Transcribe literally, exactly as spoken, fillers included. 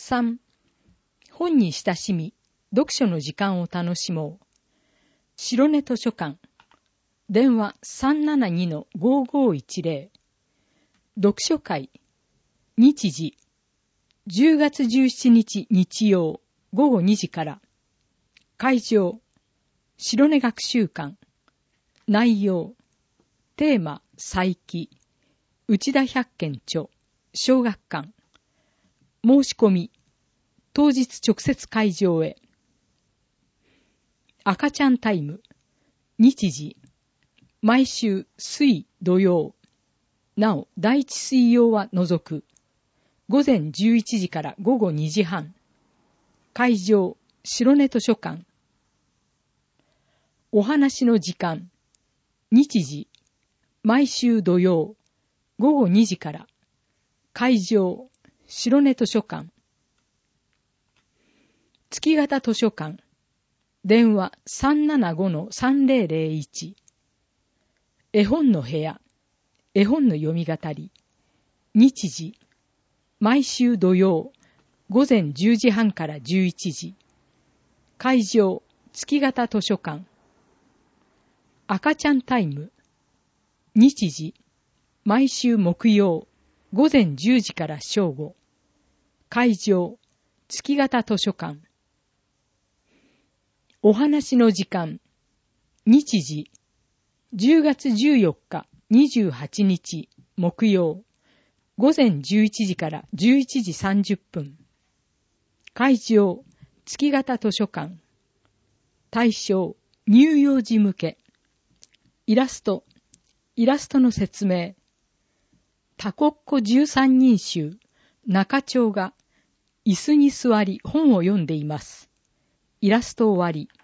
さん、本に親しみ、読書の時間を楽しもう。白根図書館。電話 さんななにのごーごーいちぜろ。読書会。日時。じゅうがつじゅうしちにち日曜ごごにじから。会場。白根学習館。内容。テーマ、祭記。内田百軒著。小学館。申し込み。当日直接会場へ。赤ちゃんタイム。日時。毎週水土曜。なお、第一水曜は除く。午前じゅういちじから午後にじはん。会場、白根図書館。お話の時間。日時。毎週土曜。午後にじから。会場、白根図書館。月型図書館。電話 さんななごのさんぜろぜろいち。絵本の部屋。絵本の読み語り。日時。毎週土曜。午前じゅうじはんからじゅういちじ。会場。月型図書館。赤ちゃんタイム。日時。毎週木曜。午前じゅうじから正午。会場。月型図書館。お話の時間。日時。じゅうがつじゅうよっかにじゅうはちにち木曜。午前じゅういちじからじゅういちじさんじゅっぷん。会場。月型図書館。対象。乳幼児向け。イラスト。イラストの説明。タコッコ十三人衆、中長が椅子に座り本を読んでいます。イラスト終わり。